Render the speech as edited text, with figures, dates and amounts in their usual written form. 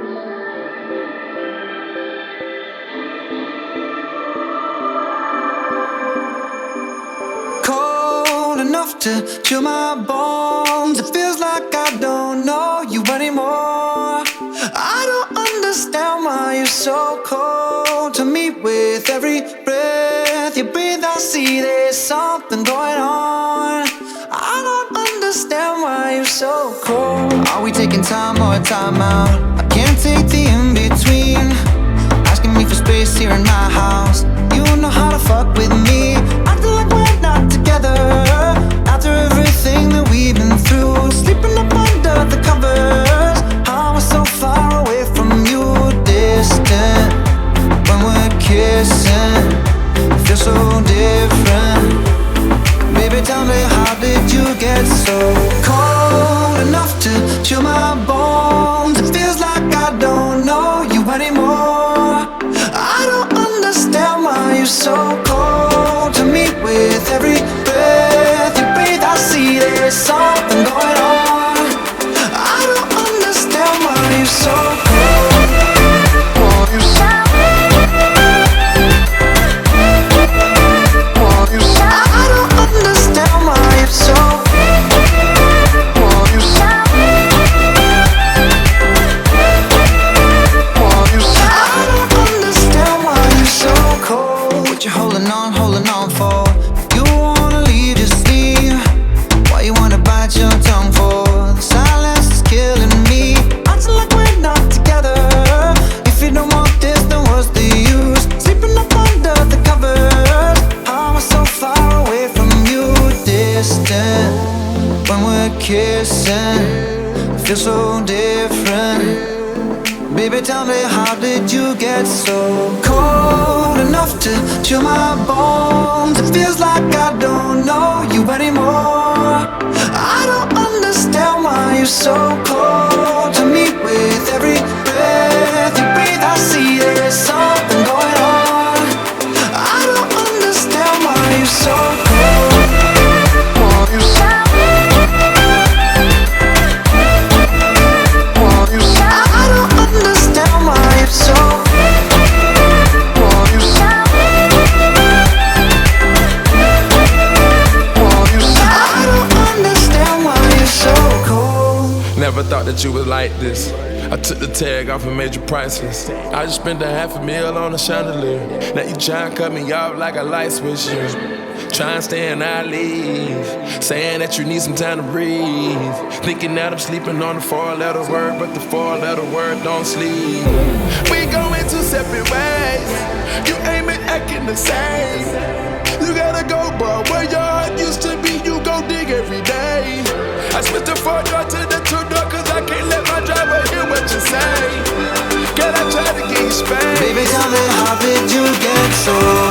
Cold enough to chill my bones. It feels like I don't know you anymore. I don't understand why you're so cold to me. With every breath you breathe, I see there's something going on. I don't understand why you're so cold. Are we taking time or time out? I can't take the in-between. Asking me for space here in my house. You know how to fuck with me. Acting like we're not together. After everything that we've been through, sleeping up under the covers. I was so far away from you, distant. When we're kissing, it feels so different. Baby, tell me, how did you get so cold enough to chill my bones? It feels like I don't know you anymore. I don't understand why you're so cold to me. With every breath you breathe, I see there's something going on. I don't understand why you're so cold. Why you so I don't understand why you're so why you so I don't understand why you're so cold. What you holding on for? You wanna leave, just leave. Why you wanna bite your tongue for? The silence is killing me. Acting like we're not together. If you don't want this, then what's the use? Sleeping up under the covers. I was so far away from you, distant. When we're kissing, it feels so different. Baby, tell me, how did you get so cold enough to chill my bones? It feels like I don't know you anymore. I don't understand why you're so cold to me. With every breath you breathe, I see there's something going on. I don't understand why you're so cold. Why you so I don't understand why you're so why you so I don't understand why you're so cold. Never thought that you was like this. I took the tag off and made you priceless. I just spent $500,000 on a chandelier. Now you tryna cut me off like a light switch. Trying to stay and I leave. Saying that you need some time to breathe. Thinking that I'm sleeping on the 4-letter word, but the 4-letter word don't sleep. We going two separate ways. You ain't been acting the same. You gotta go, but where your heart used to be, you go dig every day. I switched the 4-door to the 2-door, cause I can't let my driver hear what you say. Girl, I tried to get you spanked. Baby, tell me, how did you get so